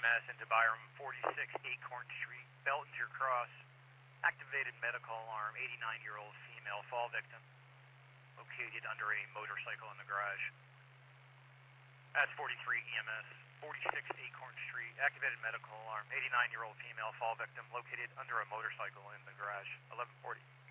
EMS into Byram 46 Acorn Street, Beltinger Cross. Activated medical alarm, 89-year-old female fall victim, located under a motorcycle in the garage. That's 43 EMS, 46 Acorn Street. Activated medical alarm, 89-year-old female fall victim, located under a motorcycle in the garage, 1140.